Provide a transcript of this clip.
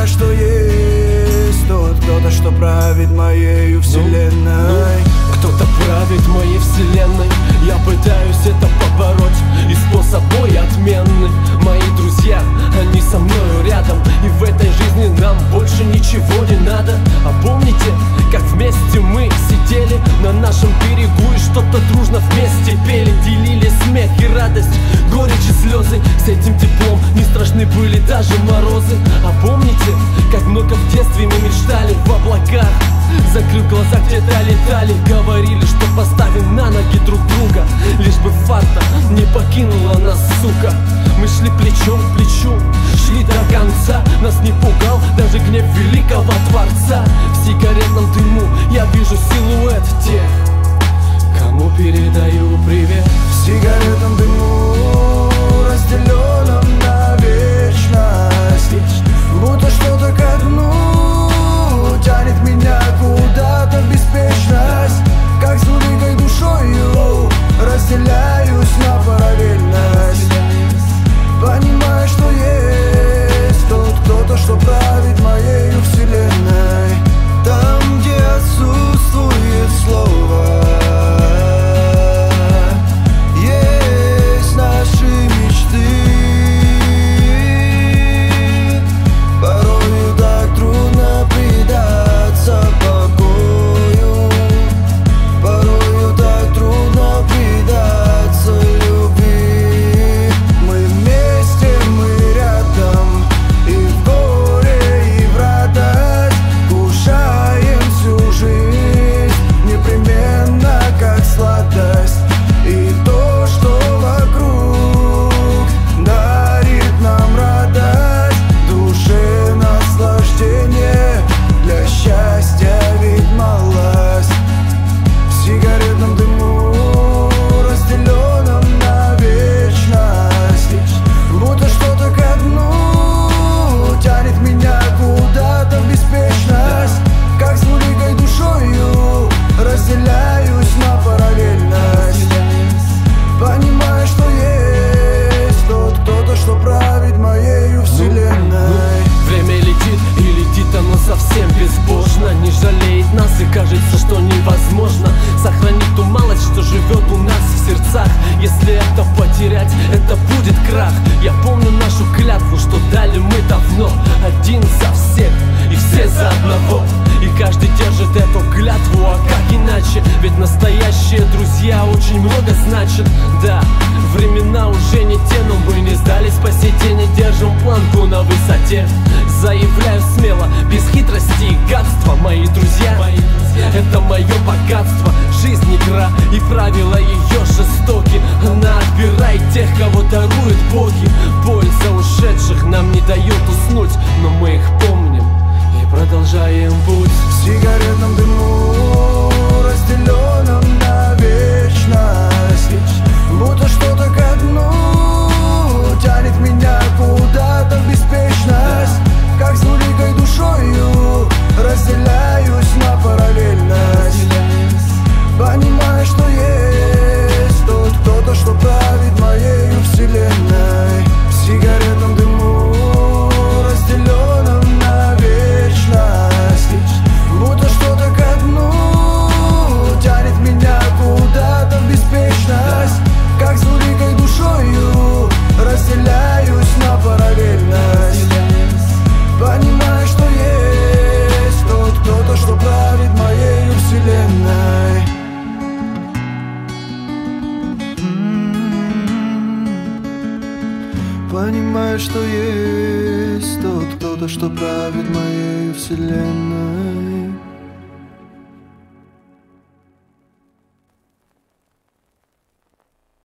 Понимаю, что есть тот кто-то, что правит моею вселенной. Кто-то правит моей вселенной. Я пытаюсь это побороть, и способ боя отменный. Мои друзья, они со мною рядом, и в этой жизни нам больше ничего не надо. А помните, как вместе мы сидели на нашем берегу и что-то дружно вместе пели, делили смех и радость, горечь и слезы. С этим теплом не страшны были даже морозы. А помните, как много в детстве мы мечтали в облаках, закрыв глаза, где-то летали, говорили, что поставим на ноги друг друга, лишь бы фарта не покинула нас, сука. Мы шли плечом к плечу, шли до конца. Нас не пугал даже гнев великого Творца. В сигаретном дыму я вижу силуэт тех, кому передаю привет. В сигаретном дыму, разделенном на вечность, будто что-то ко дну тянет меня куда-то в беспечность. Как с великой душою разделяюсь на параллельность. Понимаю, что есть тот кто-то, что правит моею вселенной. Там, где отсутствует слово, есть наши мечты. Порою так трудно предаться покою, порою так трудно предаться любви. Мы вместе, мы рядом, и в горе, и в радость кушаем всю жизнь непременно как сладость. И то, что вокруг дарит нам радость, душе наслаждение, для счастья ведь малость. В сигаретном дыму, разделенном на вечность, будто что-то ко дну тянет меня куда-то в беспечность. Как с великой душою разделяюсь на параллельность. Понимаю, что есть тот кто-то, что правит моею вселенной. Время летит, и летит оно совсем безбожно, не жалеет нас, и кажется, что невозможно сохранить ту малость, что живет у нас в сердцах. Если это потерять, это будет крах. Я помню нашу клятву, что дали мы давно. Один за всех и все за одного. И каждый держит эту клятву, а как иначе? Ведь настоящие друзья очень много значат. Да, времена уже не те, но мы не сдались по сей день и держим планку на высоте. Заявляю смело, без хитрости и гадства, мои друзья, это мое богатство. Жизнь игра, и правила ее жестоки. Она отбирает тех, кого даруют боги. Боль за ушедших нам не дает уснуть, но мы их помним и продолжаем путь. В сигаретном дыму, разделенном на вечность, будто что-то ко дну тянет меня куда-то в беспечность. Как с великой душою разделяюсь на параллельность. Понимаю, что есть тот кто-то, что правит моею вселенной. В сигаретном дыму, разделенном на вечность, будто что-то ко дну тянет меня куда-то в беспечность. Как с великой душою разделяюсь на параллельность. Понимаю, что есть тот кто-то, что правит моею вселенной. Понимаю, что есть тот кто-то, что правит моею вселенной.